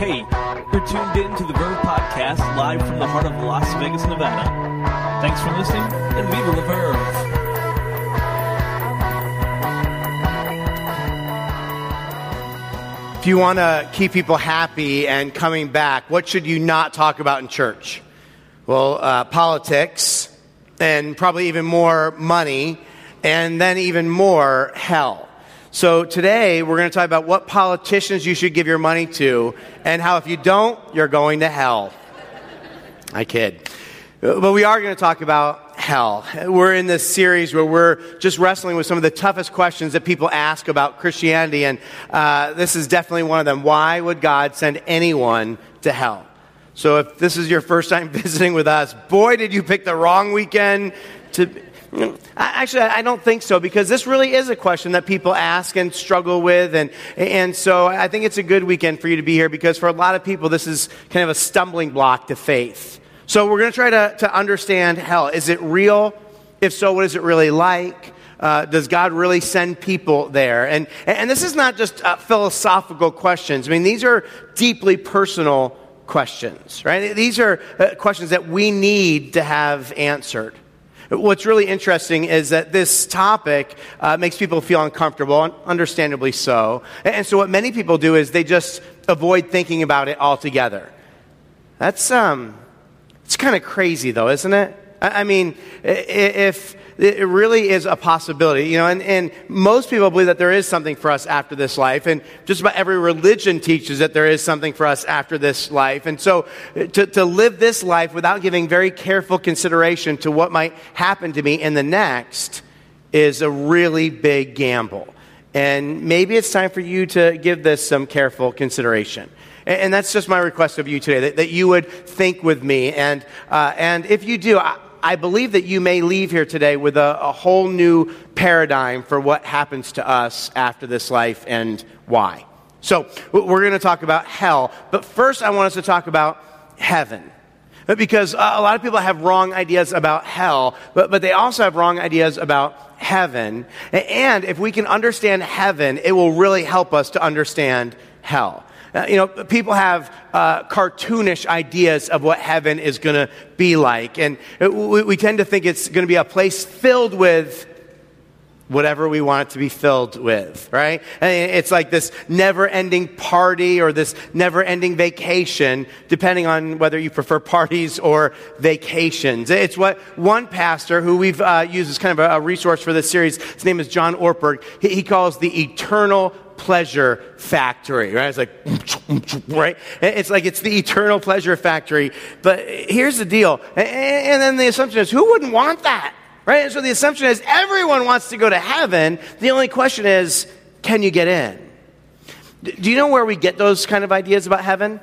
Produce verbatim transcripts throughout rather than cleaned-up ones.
Hey, you're tuned in to the Verve Podcast, live from the heart of Las Vegas, Nevada. Thanks for listening, and viva la Verve! If you want to keep people happy and coming back, what should you not talk about in church? Well, uh, politics, and probably even more money, and then even more hell. So today, we're going to talk about what politicians you should give your money to, and how if you don't, you're going to hell. I kid. But we are going to talk about hell. We're in this series where we're just wrestling with some of the toughest questions that people ask about Christianity, and uh, this is definitely one of them. Why would God send anyone to hell? So if this is your first time visiting with us, boy, did you pick the wrong weekend to... Actually, I don't think so, because this really is a question that people ask and struggle with, and and so I think it's a good weekend for you to be here, because for a lot of people, this is kind of a stumbling block to faith. So we're going to try to, to understand hell. Is it real? If so, what is it really like? Uh, does God really send people there? And, and this is not just uh, philosophical questions. I mean, these are deeply personal questions, right? These are uh, questions that we need to have answered. What's really interesting is that this topic uh, makes people feel uncomfortable, and understandably so. And so what many people do is they just avoid thinking about it altogether. That's um, it's kind of crazy, though, isn't it? I mean, if it really is a possibility, you know, and, and most people believe that there is something for us after this life, and just about every religion teaches that there is something for us after this life. And so to, to live this life without giving very careful consideration to what might happen to me in the next is a really big gamble. And maybe it's time for you to give this some careful consideration. And that's just my request of you today, that, that you would think with me. And uh, and if you do, I, I believe that you may leave here today with a, a whole new paradigm for what happens to us after this life and why. So we're going to talk about hell. But first, I want us to talk about heaven. Because a lot of people have wrong ideas about hell, but, but they also have wrong ideas about heaven. And if we can understand heaven, it will really help us to understand hell. Uh, you know, people have uh, cartoonish ideas of what heaven is going to be like. And we, we tend to think it's going to be a place filled with whatever we want it to be filled with, right? And it's like this never-ending party or this never-ending vacation, depending on whether you prefer parties or vacations. It's what one pastor, who we've uh, used as kind of a, a resource for this series, his name is John Ortberg, he, he calls the eternal pleasure factory, right? It's like, right? It's like it's the eternal pleasure factory. But here's the deal. And then the assumption is, who wouldn't want that? Right? And so the assumption is everyone wants to go to heaven. The only question is, can you get in? Do you know where we get those kind of ideas about heaven?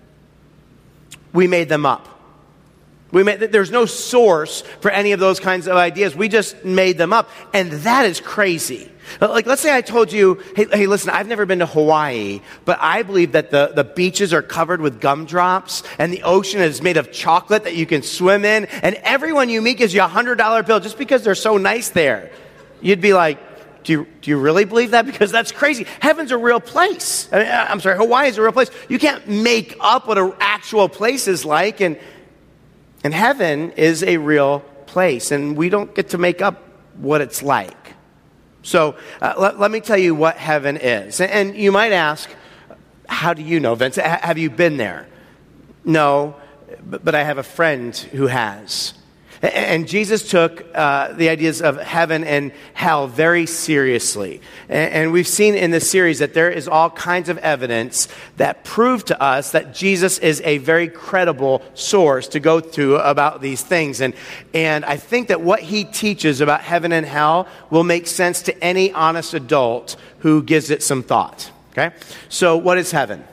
We made them up. We made, there's no source for any of those kinds of ideas. We just made them up. And that is crazy. Like, let's say I told you, hey, hey, listen, I've never been to Hawaii, but I believe that the, the beaches are covered with gumdrops, and the ocean is made of chocolate that you can swim in, and everyone you meet gives you a one hundred dollar bill just because they're so nice there. You'd be like, do you, do you really believe that? Because that's crazy. Heaven's a real place. I mean, I'm sorry, Hawaii is a real place. You can't make up what an actual place is like, and, and heaven is a real place, and we don't get to make up what it's like. So uh, let, let me tell you what heaven is. And, and you might ask, how do you know, Vince? H- have you been there? No, but, but I have a friend who has. And, and Jesus took uh, the ideas of heaven and hell very seriously. And, and we've seen in this series that there is all kinds of evidence that prove to us that Jesus is a very credible source to go to about these things. And, and I think that what he teaches about heaven and hell will make sense to any honest adult who gives it some thought. Okay? So what is heaven?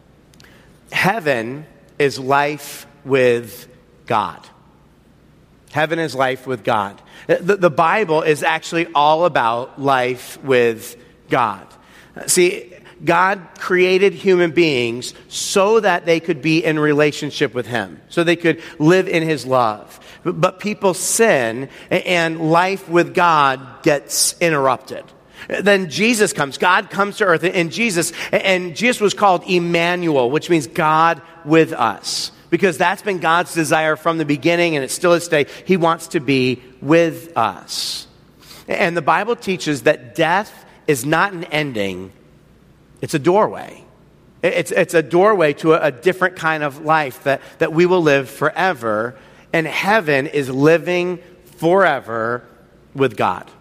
Heaven is life with God. Heaven is life with God. The, the Bible is actually all about life with God. See, God created human beings so that they could be in relationship with him, so they could live in his love. But people sin, and life with God gets interrupted. Then Jesus comes. God comes to earth in Jesus. And Jesus was called Emmanuel, which means God with us. Because that's been God's desire from the beginning, and it still is today. He wants to be with us. And the Bible teaches that death is not an ending. It's a doorway. It's, it's a doorway to a, a different kind of life that, that we will live forever. And heaven is living forever with God.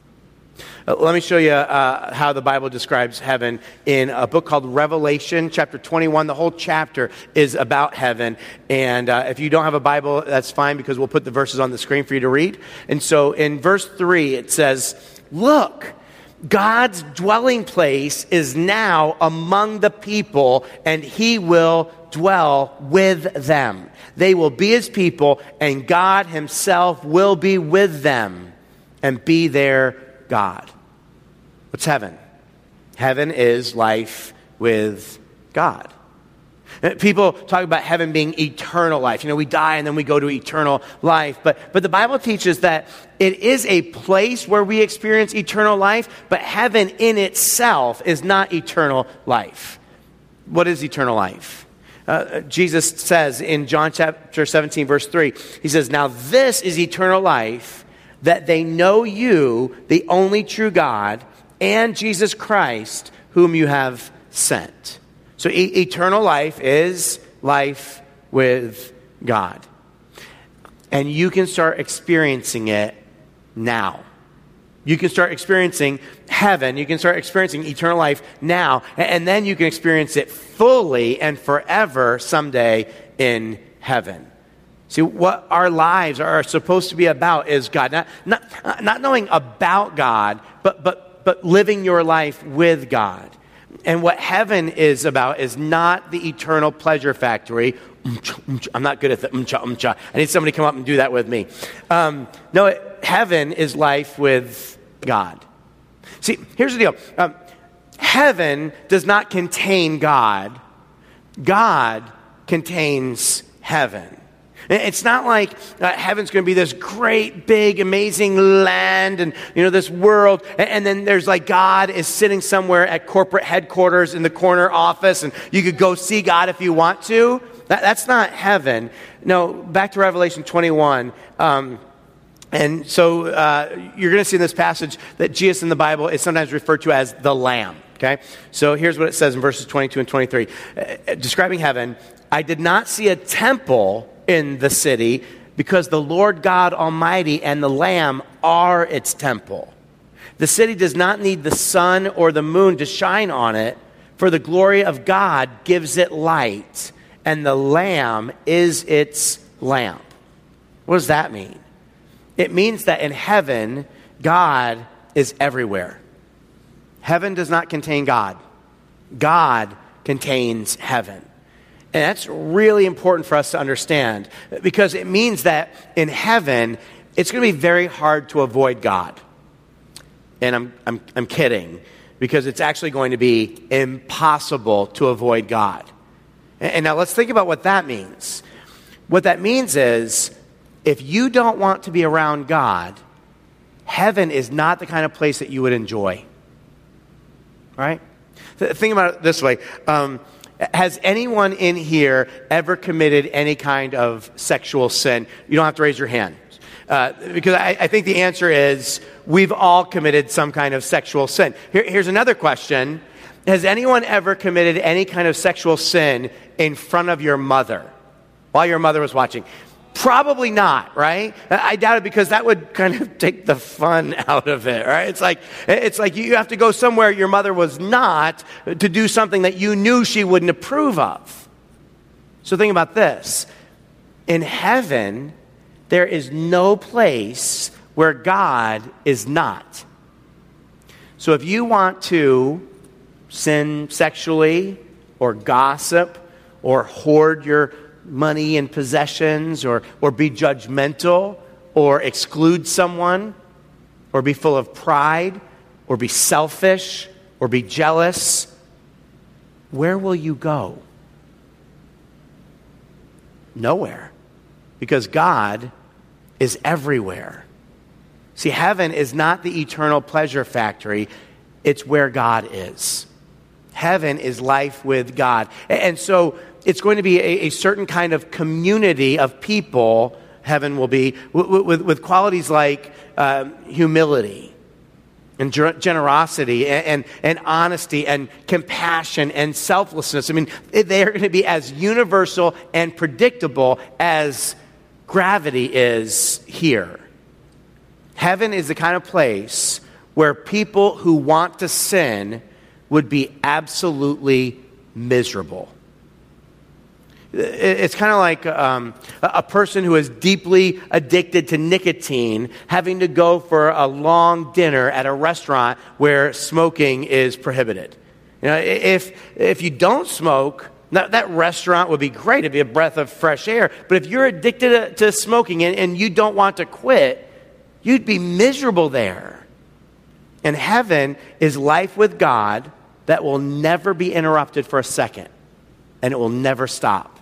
Uh, let me show you uh, how the Bible describes heaven in a book called Revelation, chapter twenty-one. The whole chapter is about heaven. And uh, if you don't have a Bible, that's fine, because we'll put the verses on the screen for you to read. And so in verse three, it says, "Look, God's dwelling place is now among the people, and he will dwell with them. They will be his people, and God himself will be with them and be their God." What's heaven? Heaven is life with God. People talk about heaven being eternal life. You know, we die and then we go to eternal life. But, but the Bible teaches that it is a place where we experience eternal life, but heaven in itself is not eternal life. What is eternal life? Uh, Jesus says in John chapter seventeen, verse three, he says, "Now this is eternal life, that they know you, the only true God, and Jesus Christ, whom you have sent." So e- eternal life is life with God. And you can start experiencing it now. You can start experiencing heaven. You can start experiencing eternal life now. And then you can experience it fully and forever someday in heaven. See, what our lives are supposed to be about is God. Not, not, not knowing about God, but, but, but living your life with God. And what heaven is about is not the eternal pleasure factory. I'm not good at the umcha, umcha. I need somebody to come up and do that with me. Um, no, it, heaven is life with God. See, here's the deal. Um, heaven does not contain God. God contains heaven. It's not like uh, heaven's going to be this great, big, amazing land and, you know, this world. And, and then there's like God is sitting somewhere at corporate headquarters in the corner office, and you could go see God if you want to. That, that's not heaven. No, back to Revelation twenty-one. Um, and so uh, you're going to see in this passage that Jesus in the Bible is sometimes referred to as the Lamb. Okay? So here's what it says in verses twenty-two and twenty-three. Uh, describing heaven, "I did not see a temple in the city, because the Lord God Almighty and the Lamb are its temple. The city does not need the sun or the moon to shine on it, for the glory of God gives it light, and the Lamb is its lamp." What does that mean? It means that in heaven, God is everywhere. Heaven does not contain God. God contains heaven. And that's really important for us to understand, because it means that in heaven, it's going to be very hard to avoid God. And I'm, I'm, I'm kidding, because it's actually going to be impossible to avoid God. And, and now let's think about what that means. What that means is, if you don't want to be around God, heaven is not the kind of place that you would enjoy. Right? Think about it this way. Um, Has anyone in here ever committed any kind of sexual sin? You don't have to raise your hand. Uh, because I, I think the answer is we've all committed some kind of sexual sin. Here, here's another question. Has anyone ever committed any kind of sexual sin in front of your mother while your mother was watching? Probably not, right? I doubt it, because that would kind of take the fun out of it, right? It's like it's like you have to go somewhere your mother was not to do something that you knew she wouldn't approve of. So think about this. In heaven, there is no place where God is not. So if you want to sin sexually or gossip or hoard your money and possessions, or or be judgmental, or exclude someone, or be full of pride, or be selfish, or be jealous, where will you go? Nowhere. Because God is everywhere. See, heaven is not the eternal pleasure factory. It's where God is. Heaven is life with God. And so it's going to be a, a certain kind of community of people, heaven will be, with, with, with qualities like um, humility and generosity and, and, and honesty and compassion and selflessness. I mean, they are going to be as universal and predictable as gravity is here. Heaven is the kind of place where people who want to sin would be absolutely miserable. It's kind of like um, a person who is deeply addicted to nicotine having to go for a long dinner at a restaurant where smoking is prohibited. You know, if if you don't smoke, that, that restaurant would be great. It'd be a breath of fresh air. But if you're addicted to, to smoking and, and you don't want to quit, you'd be miserable there. And heaven is life with God that will never be interrupted for a second, and it will never stop.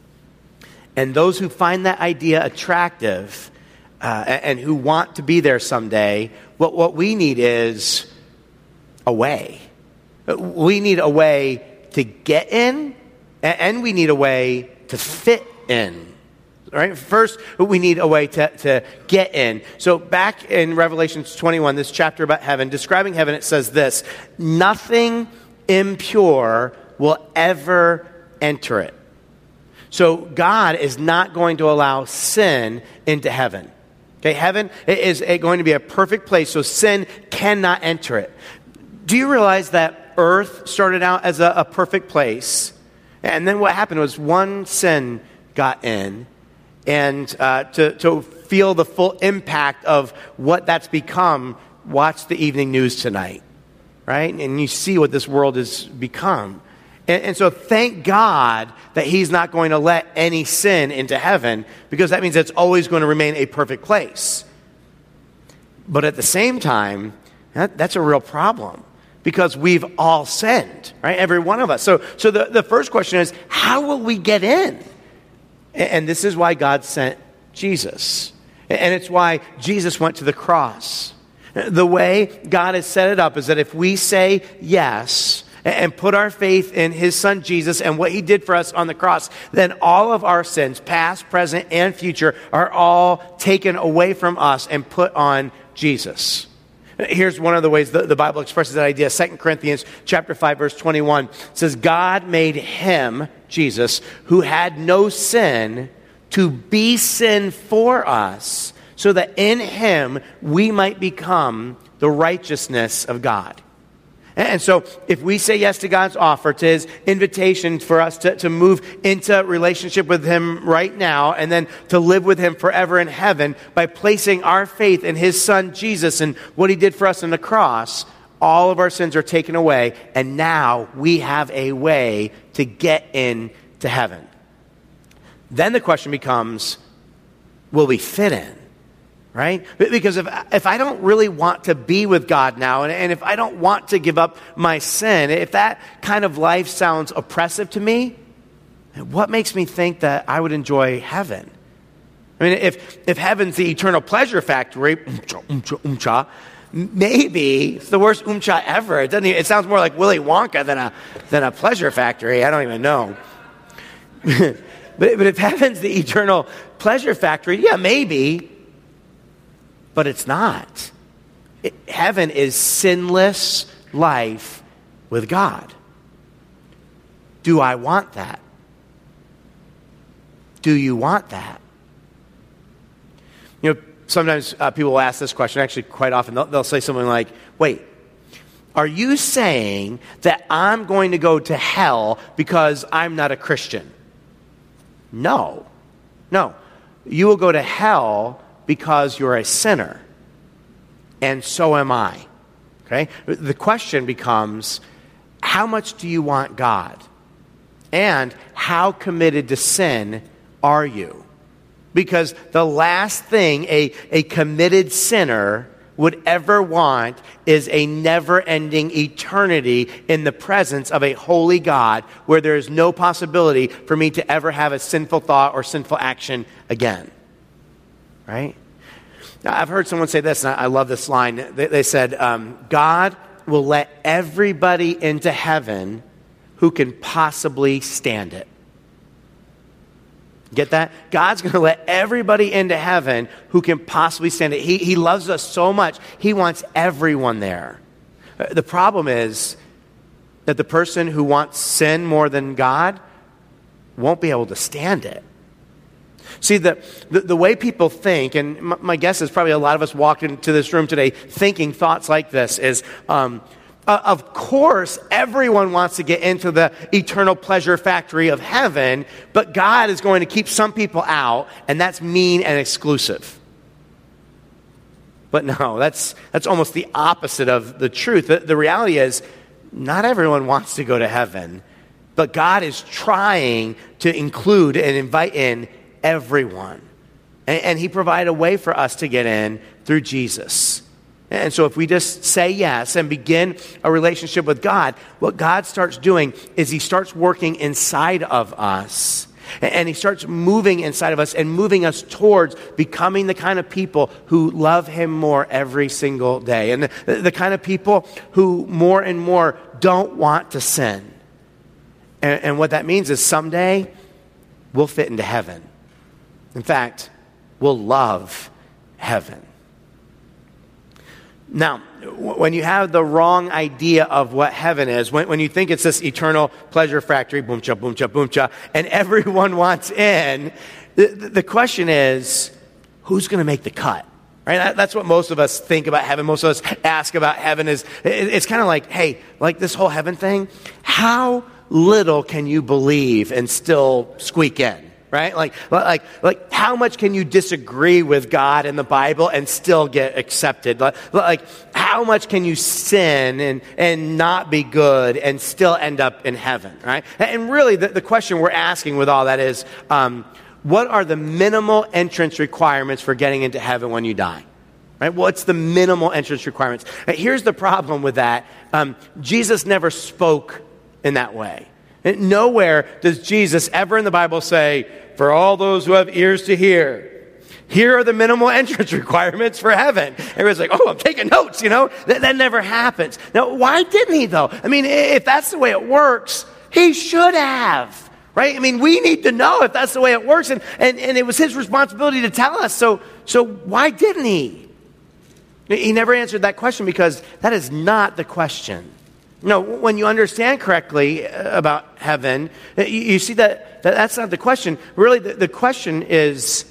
And those who find that idea attractive uh, and who want to be there someday, what, what we need is a way. We need a way to get in, and we need a way to fit in. Right? First, we need a way to, to get in. So back in Revelation twenty-one, this chapter about heaven, describing heaven, it says this: nothing impure will ever enter it. So God is not going to allow sin into heaven. Okay, heaven is going to be a perfect place, so sin cannot enter it. Do you realize that earth started out as a, a perfect place? And then what happened was one sin got in. And uh, to, to feel the full impact of what that's become, watch the evening news tonight, right? And you see what this world has become. And, and so thank God that he's not going to let any sin into heaven, because that means it's always going to remain a perfect place. But at the same time, that, that's a real problem, because we've all sinned, right? Every one of us. So, so the, the first question is, how will we get in? And this is why God sent Jesus. And it's why Jesus went to the cross. The way God has set it up is that if we say yes and put our faith in his son Jesus and what he did for us on the cross, then all of our sins, past, present, and future, are all taken away from us and put on Jesus. Here's one of the ways the, the Bible expresses that idea. Second Corinthians chapter five, verse twenty-one says, God made him, Jesus, who had no sin, to be sin for us, so that in him we might become the righteousness of God. And so if we say yes to God's offer, to his invitation for us to, to move into relationship with him right now, and then to live with him forever in heaven by placing our faith in his son Jesus and what he did for us on the cross, all of our sins are taken away, and now we have a way to get into heaven. Then the question becomes, will we fit in? Right? Because if if I don't really want to be with God now, and, and if I don't want to give up my sin, if that kind of life sounds oppressive to me, what makes me think that I would enjoy heaven? I mean, if if heaven's the eternal pleasure factory, umcha, umcha, umcha, maybe it's the worst umcha ever. It doesn't. Even, it sounds more like Willy Wonka than a than a pleasure factory. I don't even know. but but if heaven's the eternal pleasure factory, yeah, maybe. But it's not. It, heaven is sinless life with God. Do I want that? Do you want that? You know, sometimes uh, people will ask this question, actually quite often. They'll, they'll say something like, wait, are you saying that I'm going to go to hell because I'm not a Christian? No. No. You will go to hell because you're a sinner, and so am I. Okay? The question becomes, how much do you want God? And how committed to sin are you? Because the last thing a, a committed sinner would ever want is a never-ending eternity in the presence of a holy God, where there is no possibility for me to ever have a sinful thought or sinful action again. Right? Now, I've heard someone say this, and I love this line. They, they said, um, God will let everybody into heaven who can possibly stand it. Get that? God's going to let everybody into heaven who can possibly stand it. He, he loves us so much, he wants everyone there. The problem is that the person who wants sin more than God won't be able to stand it. See, the, the, the way people think, and my, my guess is probably a lot of us walked into this room today thinking thoughts like this, is um, uh, of course everyone wants to get into the eternal pleasure factory of heaven, but God is going to keep some people out, and that's mean and exclusive. But no, that's that's almost the opposite of the truth. The, the reality is, not everyone wants to go to heaven, but God is trying to include and invite in everyone. And, and he provided a way for us to get in through Jesus. And so if we just say yes and begin a relationship with God, what God starts doing is he starts working inside of us. And he starts moving inside of us and moving us towards becoming the kind of people who love him more every single day. And the, the kind of people who more and more don't want to sin. And, and what that means is someday we'll fit into heaven. In fact, we'll love heaven. Now, when you have the wrong idea of what heaven is, when, when you think it's this eternal pleasure factory, boom cha, boom cha, boom cha, and everyone wants in, the, the question is, who's going to make the cut? Right? That, that's what most of us think about heaven. Most of us ask about heaven is, it, it's kind of like, hey, like this whole heaven thing, how little can you believe and still squeak in? Right? Like, like, like, how much can you disagree with God and the Bible and still get accepted? Like, like how much can you sin and, and not be good and still end up in heaven? Right? And really, the, the question we're asking with all that is, um, what are the minimal entrance requirements for getting into heaven when you die? Right? What's the minimal entrance requirements? Right, here's the problem with that. Um, Jesus never spoke in that way. And nowhere does Jesus ever in the Bible say, for all those who have ears to hear, here are the minimal entrance requirements for heaven. Everyone's like, oh, I'm taking notes, you know. That, that never happens. Now, why didn't he, though? I mean, if that's the way it works, he should have, right? I mean, we need to know if that's the way it works, and, and, and it was his responsibility to tell us. So, so why didn't he? He never answered that question because that is not the question. No, when you understand correctly about heaven, you, you see that, that that's not the question. Really, the, the question is,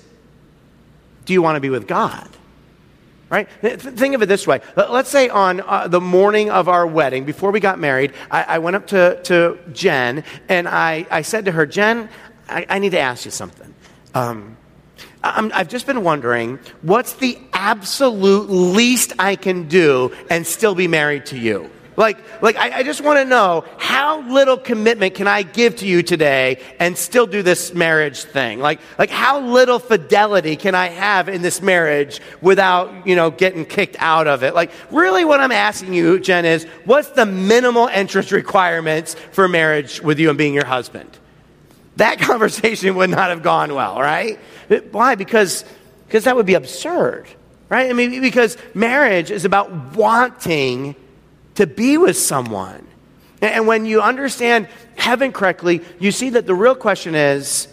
do you want to be with God? Right? Think of it this way. Let's say on uh, the morning of our wedding, before we got married, I, I went up to, to Jen, and I, I said to her, Jen, I, I need to ask you something. Um, I'm, I've just been wondering, what's the absolute least I can do and still be married to you? Like, like I, I just want to know, how little commitment can I give to you today and still do this marriage thing? Like, like how little fidelity can I have in this marriage without, you know, getting kicked out of it? Like, really what I'm asking you, Jen, is what's the minimal entrance requirements for marriage with you and being your husband? That conversation would not have gone well, right? Why? Because, because that would be absurd, right? I mean, because marriage is about wanting to be with someone. And when you understand heaven correctly, you see that the real question is,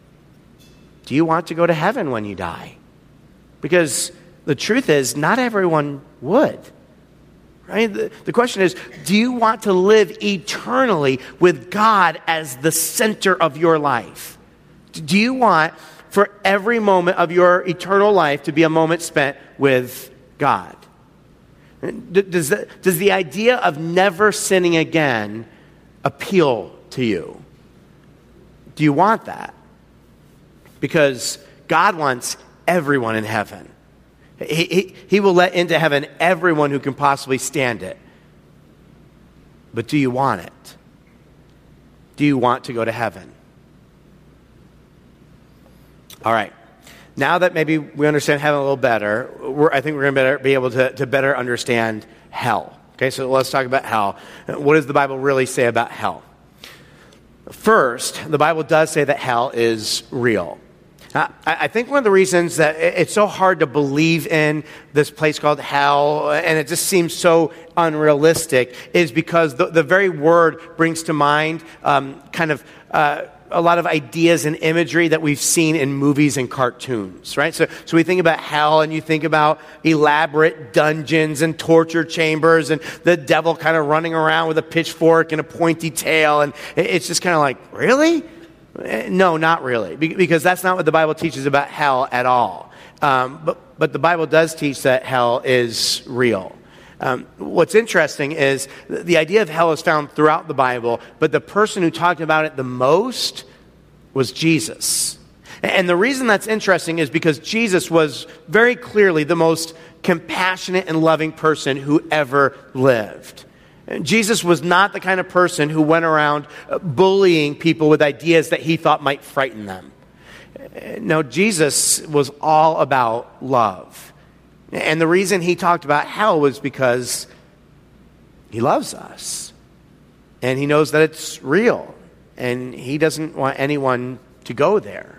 do you want to go to heaven when you die? Because the truth is, not everyone would. Right? The, the question is, do you want to live eternally with God as the center of your life? Do you want for every moment of your eternal life to be a moment spent with God? Does the, does the idea of never sinning again appeal to you? Do you want that? Because God wants everyone in heaven. He, he, he will let into heaven everyone who can possibly stand it. But do you want it? Do you want to go to heaven? All right. Now that maybe we understand heaven a little better, we're, I think we're going to be able to, to better understand hell. Okay, so let's talk about hell. What does the Bible really say about hell? First, the Bible does say that hell is real. Uh, I think one of the reasons that it's so hard to believe in this place called hell, and it just seems so unrealistic, is because the, the very word brings to mind um, kind of uh, a lot of ideas and imagery that we've seen in movies and cartoons, right? So, so we think about hell, and you think about elaborate dungeons and torture chambers, and the devil kind of running around with a pitchfork and a pointy tail, and it's just kind of like, really? No, not really, because that's not what the Bible teaches about hell at all. Um, but, but the Bible does teach that hell is real. Um, what's interesting is the idea of hell is found throughout the Bible, but the person who talked about it the most was Jesus. And the reason that's interesting is because Jesus was very clearly the most compassionate and loving person who ever lived. Jesus was not the kind of person who went around bullying people with ideas that he thought might frighten them. No, Jesus was all about love. And the reason he talked about hell was because he loves us. And he knows that it's real. And he doesn't want anyone to go there.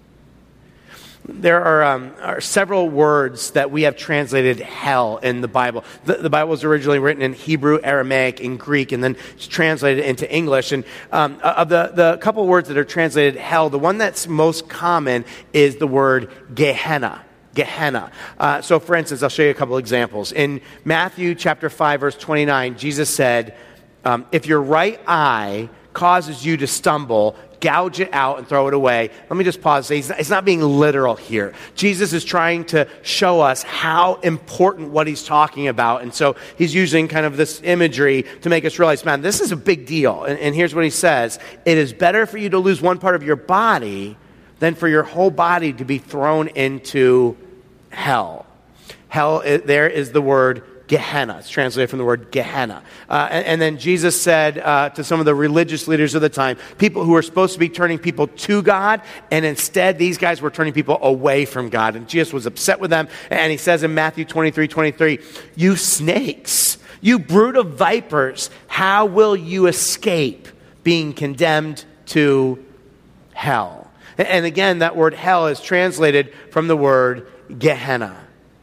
There are, um, are several words that we have translated hell in the Bible. The, the Bible was originally written in Hebrew, Aramaic, and Greek, and then it's translated into English. And um, of the, the couple words that are translated hell, the one that's most common is the word Gehenna. Gehenna. Uh, so, for instance, I'll show you a couple examples. In Matthew chapter five, verse twenty-nine, Jesus said, um, if your right eye causes you to stumble, gouge it out and throw it away. Let me just pause. He's not, he's not being literal here. Jesus is trying to show us how important what he's talking about. And so he's using kind of this imagery to make us realize, man, this is a big deal. And, and here's what he says. It is better for you to lose one part of your body than for your whole body to be thrown into hell. Hell, it, there is the word Gehenna. It's translated from the word Gehenna. Uh, and, and then Jesus said uh, to some of the religious leaders of the time, people who were supposed to be turning people to God, and instead these guys were turning people away from God. And Jesus was upset with them. And he says in Matthew twenty-three twenty-three, you snakes, you brood of vipers, how will you escape being condemned to hell? And, and again, that word hell is translated from the word Gehenna.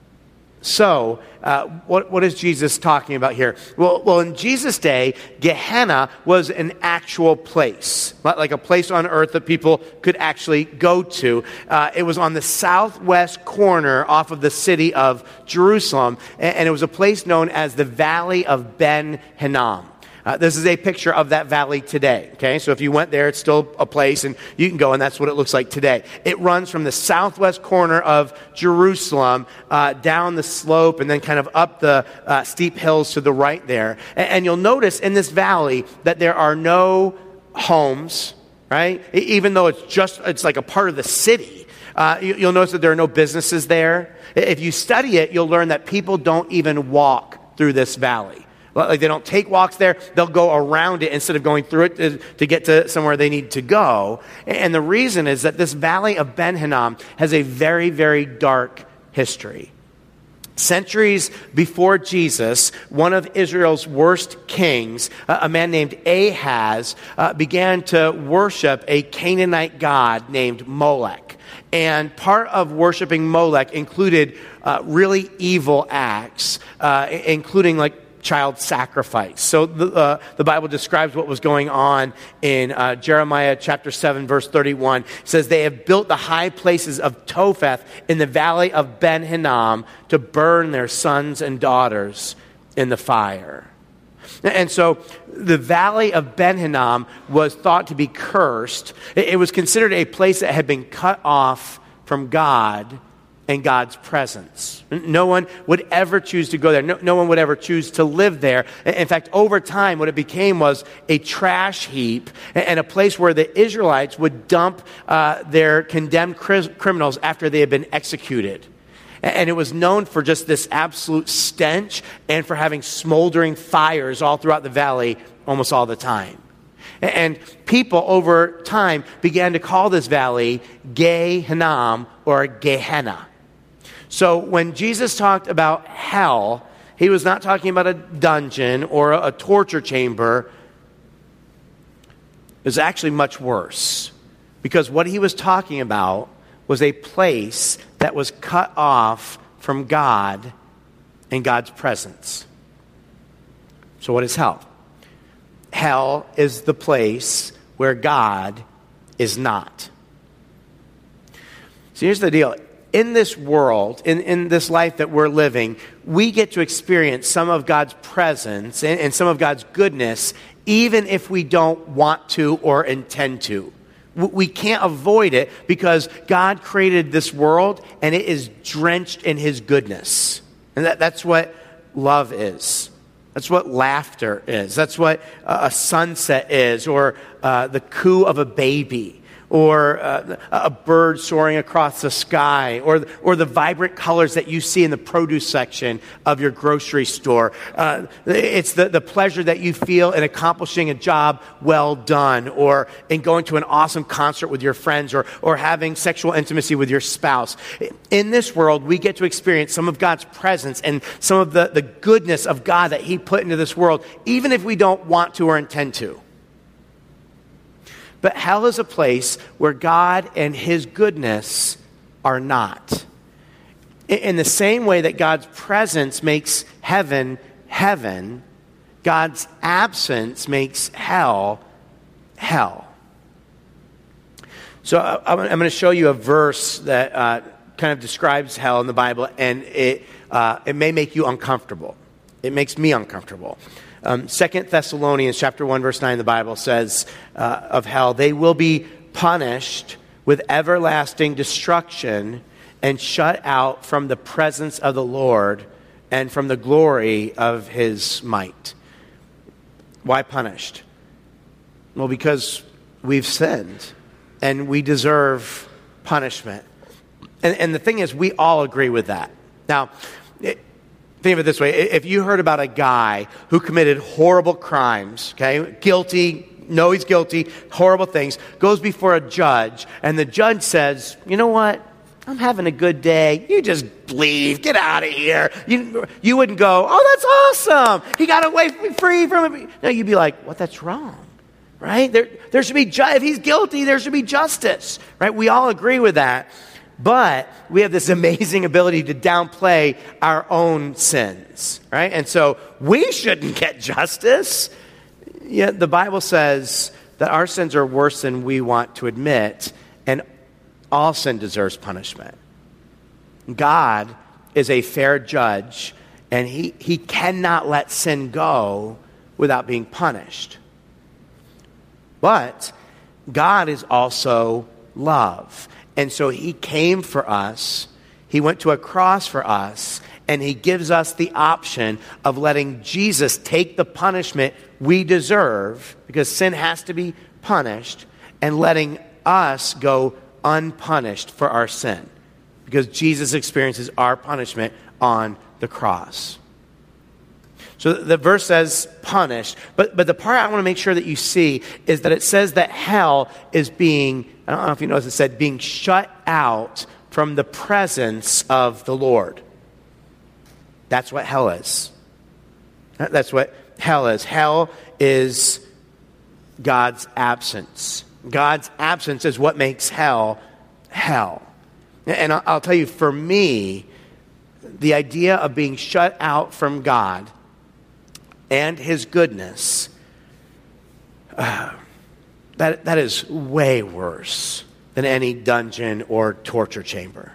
So, uh, what, what is Jesus talking about here? Well, well, in Jesus' day, Gehenna was an actual place, like a place on earth that people could actually go to. Uh, it was on the southwest corner off of the city of Jerusalem, and, and it was a place known as the Valley of Ben Hinnom. Uh, this is a picture of that valley today, okay? So if you went there, it's still a place, and you can go, and that's what it looks like today. It runs from the southwest corner of Jerusalem uh, down the slope and then kind of up the uh, steep hills to the right there. And, and you'll notice in this valley that there are no homes, right? Even though it's just, it's like a part of the city. Uh, you, you'll notice that there are no businesses there. If you study it, you'll learn that people don't even walk through this valley. Like they don't take walks there, they'll go around it instead of going through it to, to get to somewhere they need to go. And the reason is that this valley of Ben Hinnom has a very, very dark history. Centuries before Jesus, one of Israel's worst kings, a man named Ahaz, uh, began to worship a Canaanite god named Molech. And part of worshiping Molech included uh, really evil acts, uh, including like child sacrifice. So the, uh, the Bible describes what was going on in uh, Jeremiah chapter seven, verse thirty-one. It says, they have built the high places of Topheth in the valley of Ben Hinnom to burn their sons and daughters in the fire. And so the valley of Ben Hinnom was thought to be cursed. It was considered a place that had been cut off from God and God's presence. No one would ever choose to go there. No, no one would ever choose to live there. In fact, over time, what it became was a trash heap and a place where the Israelites would dump uh, their condemned cri- criminals after they had been executed. And it was known for just this absolute stench and for having smoldering fires all throughout the valley almost all the time. And people over time began to call this valley Gehinnom or Gehenna. So when Jesus talked about hell, he was not talking about a dungeon or a torture chamber. It was actually much worse. Because what he was talking about was a place that was cut off from God and God's presence. So what is hell? Hell is the place where God is not. So here's the deal. In this world, in, in this life that we're living, we get to experience some of God's presence and, and some of God's goodness, even if we don't want to or intend to. We can't avoid it because God created this world and it is drenched in his goodness. And that, that's what love is. That's what laughter is. That's what a sunset is, or uh, the coo of a baby, or uh, a bird soaring across the sky, or, or the vibrant colors that you see in the produce section of your grocery store. Uh, it's the, the pleasure that you feel in accomplishing a job well done, or in going to an awesome concert with your friends, or, or having sexual intimacy with your spouse. In this world, we get to experience some of God's presence and some of the, the goodness of God that he put into this world, even if we don't want to or intend to. But hell is a place where God and his goodness are not. In the same way that God's presence makes heaven heaven, God's absence makes hell hell. So I'm going to show you a verse that uh, kind of describes hell in the Bible, and it uh, it may make you uncomfortable. It makes me uncomfortable. Um, Second Thessalonians chapter one, verse nine, the Bible says uh, of hell, they will be punished with everlasting destruction and shut out from the presence of the Lord and from the glory of his might. Why punished? Well, because we've sinned and we deserve punishment. And, and the thing is, we all agree with that. Now, it, think of it this way. If you heard about a guy who committed horrible crimes, okay, guilty, know he's guilty, horrible things, goes before a judge, and the judge says, you know what, I'm having a good day, you just leave, get out of here. You, you wouldn't go, oh, that's awesome, he got away free from it. No, you'd be like, what, that's wrong, right? There, there should be, ju- if he's guilty, there should be justice, right? We all agree with that. But we have this amazing ability to downplay our own sins, right? And so we shouldn't get justice. Yet the Bible says that our sins are worse than we want to admit, and all sin deserves punishment. God is a fair judge, and he, he cannot let sin go without being punished. But God is also love. And so he came for us, he went to a cross for us, and he gives us the option of letting Jesus take the punishment we deserve, because sin has to be punished, and letting us go unpunished for our sin, because Jesus experiences our punishment on the cross. So the verse says punished, but, but the part I want to make sure that you see is that it says that hell is being, I don't know if you notice it said, being shut out from the presence of the Lord. That's what hell is. That's what hell is. Hell is God's absence. God's absence is what makes hell hell. And I'll tell you, for me, the idea of being shut out from God and his goodness, uh, that that is way worse than any dungeon or torture chamber.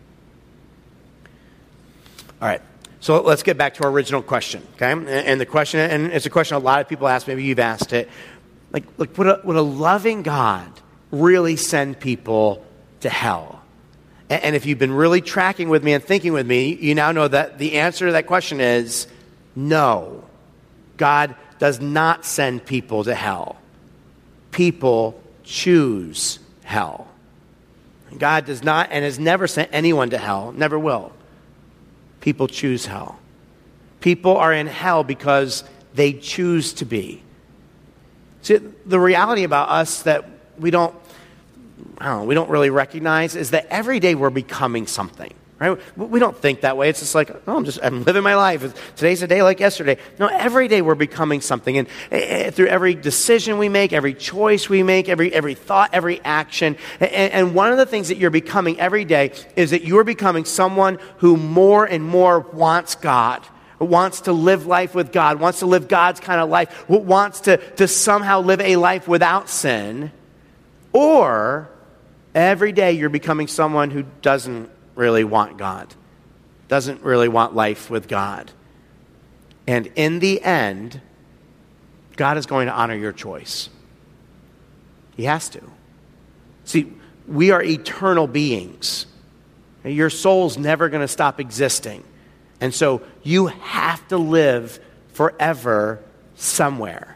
All right, so let's get back to our original question, okay? And, and the question, and it's a question a lot of people ask, maybe you've asked it, like, like would, a, would a loving God really send people to hell? And, and if you've been really tracking with me and thinking with me, you now know that the answer to that question is no. God does not send people to hell. People choose hell. God does not and has never sent anyone to hell, never will. People choose hell. People are in hell because they choose to be. See, the reality about us that we don't, I don't know, we don't really recognize is that every day we're becoming something. right? We don't think that way. It's just like, oh, I'm just, I'm living my life. Today's a day like yesterday. No, every day we're becoming something. And uh, through every decision we make, every choice we make, every every thought, every action. And, and one of the things that you're becoming every day is that you're becoming someone who more and more wants God, wants to live life with God, wants to live God's kind of life, wants to, to somehow live a life without sin. Or every day you're becoming someone who doesn't really want God, doesn't really want life with God. And in the end, God is going to honor your choice. He has to. See, we are eternal beings. Your soul's never going to stop existing. And so you have to live forever somewhere.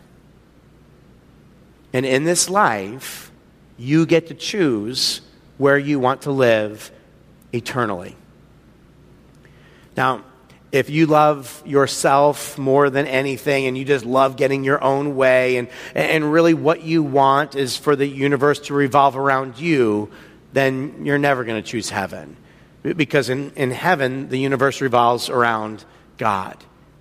And in this life, you get to choose where you want to live eternally. Now, if you love yourself more than anything and you just love getting your own way and, and really what you want is for the universe to revolve around you, then you're never going to choose heaven. Because in, in heaven, the universe revolves around God.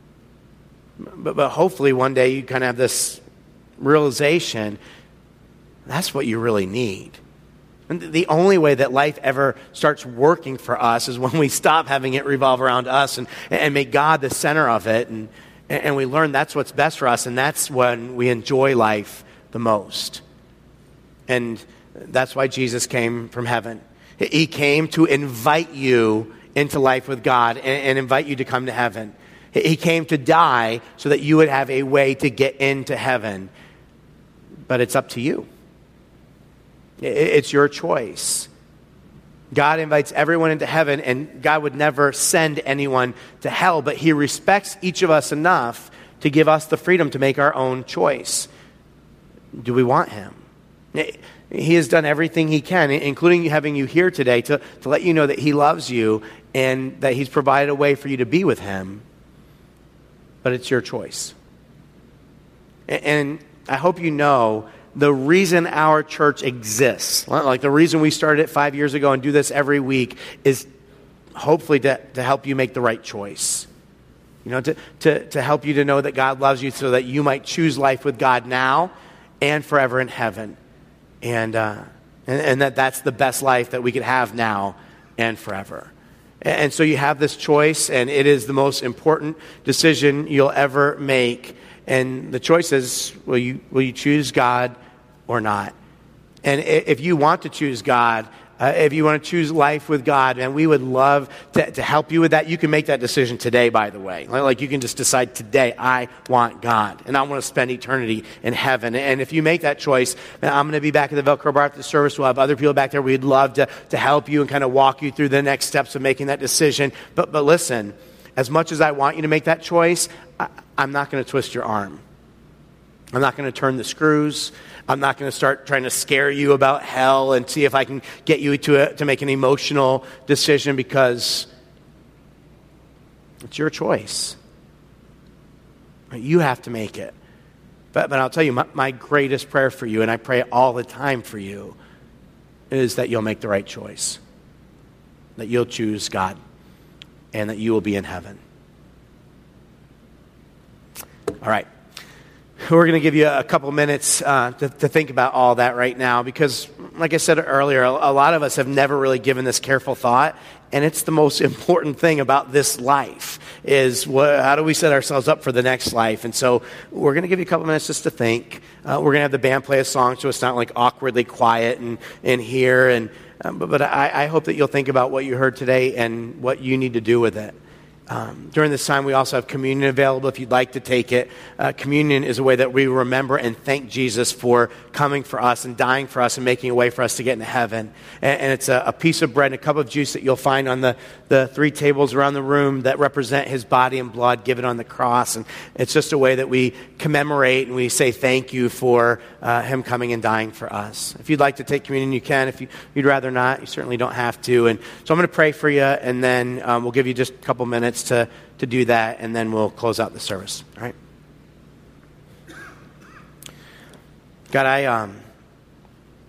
But, but hopefully one day you kind of have this realization, that's what you really need. And the only way that life ever starts working for us is when we stop having it revolve around us and, and make God the center of it. And, and we learn that's what's best for us. And that's when we enjoy life the most. And that's why Jesus came from heaven. He came to invite you into life with God and, and invite you to come to heaven. He came to die so that you would have a way to get into heaven. But it's up to you. It's your choice. God invites everyone into heaven, and God would never send anyone to hell, but he respects each of us enough to give us the freedom to make our own choice. Do we want him? He has done everything he can, including having you here today, to, to let you know that he loves you and that he's provided a way for you to be with him. But it's your choice. And I hope you know the reason our church exists, like the reason we started it five years ago and do this every week, is hopefully to, to help you make the right choice. You know, to, to, to help you to know that God loves you so that you might choose life with God now and forever in heaven. And, uh, and, and that that's the best life that we could have now and forever. And, and so you have this choice, and it is the most important decision you'll ever make. And the choice is, will you will you choose God or not? And if you want to choose God, uh, if you want to choose life with God, and we would love to, to help you with that. You can make that decision today, by the way. Like you can just decide today, I want God, and I want to spend eternity in heaven. And if you make that choice, I'm going to be back at the Velcro bar after the service. We'll have other people back there. We'd love to, to help you and kind of walk you through the next steps of making that decision. But but listen, as much as I want you to make that choice, I, I'm not going to twist your arm. I'm not going to turn the screws. I'm not going to start trying to scare you about hell and see if I can get you to a, to make an emotional decision, because it's your choice. You have to make it. But, but I'll tell you, my, my greatest prayer for you, and I pray all the time for you, is that you'll make the right choice. That you'll choose God. And that you will be in heaven. All right. We're going to give you a couple minutes uh, to, to think about all that right now, because, like I said earlier, a, a lot of us have never really given this careful thought, and it's the most important thing about this life, is what, how do we set ourselves up for the next life? And so we're going to give you a couple minutes just to think. Uh, we're going to have the band play a song so it's not like awkwardly quiet in, in here, and um, but, but I, I hope that you'll think about what you heard today and what you need to do with it. Um, during this time, we also have communion available if you'd like to take it. Uh, communion is a way that we remember and thank Jesus for coming for us and dying for us and making a way for us to get into heaven. And, and it's a, a piece of bread and a cup of juice that you'll find on the, the three tables around the room that represent his body and blood given on the cross. And it's just a way that we commemorate and we say thank you for uh, him coming and dying for us. If you'd like to take communion, you can. If you, you'd rather not, you certainly don't have to. And so I'm going to pray for you, and then um, we'll give you just a couple minutes to, to do that, and then we'll close out the service. All right? God, I um,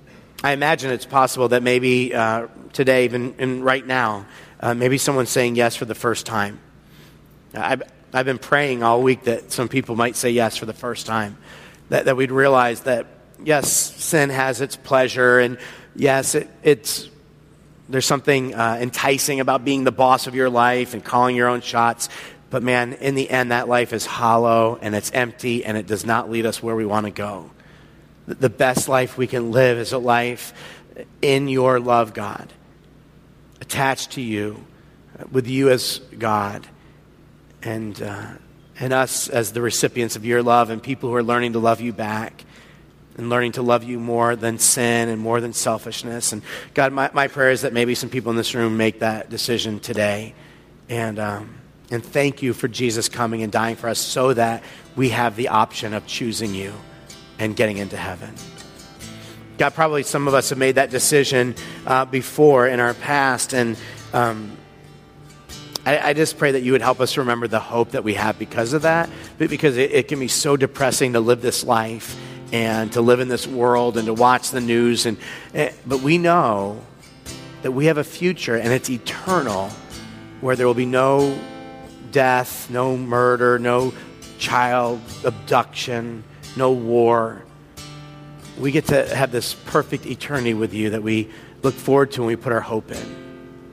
I imagine it's possible that maybe uh, today, even and right now, uh, maybe someone's saying yes for the first time. I've, I've been praying all week that some people might say yes for the first time, that, that we'd realize that, yes, sin has its pleasure, and yes, it, it's there's something uh, enticing about being the boss of your life and calling your own shots. But man, in the end, that life is hollow and it's empty and it does not lead us where we want to go. The best life we can live is a life in your love, God, attached to you, with you as God, and uh, and us as the recipients of your love, and people who are learning to love you back and learning to love you more than sin and more than selfishness. And God, my, my prayer is that maybe some people in this room make that decision today. And um, and thank you for Jesus coming and dying for us so that we have the option of choosing you and getting into heaven. God, probably some of us have made that decision uh, before in our past. And um, I, I just pray that you would help us remember the hope that we have because of that. Because it, it can be so depressing to live this life and to live in this world and to watch the news. And but we know that we have a future, and it's eternal, where there will be no death, no murder, no child abduction, no war. We get to have this perfect eternity with you that we look forward to and we put our hope in.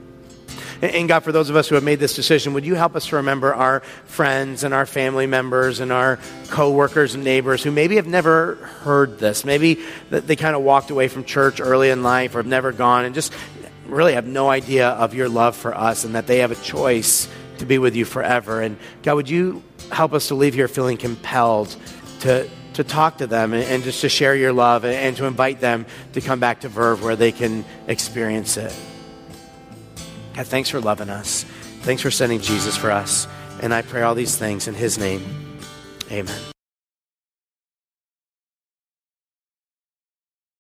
And God, for those of us who have made this decision, would you help us to remember our friends and our family members and our coworkers and neighbors who maybe have never heard this. Maybe they kind of walked away from church early in life or have never gone and just really have no idea of your love for us, and that they have a choice to be with you forever. And God, would you help us to leave here feeling compelled to to talk to them and, and just to share your love and, and to invite them to come back to Verve where they can experience it. God, thanks for loving us. Thanks for sending Jesus for us. And I pray all these things in his name. Amen.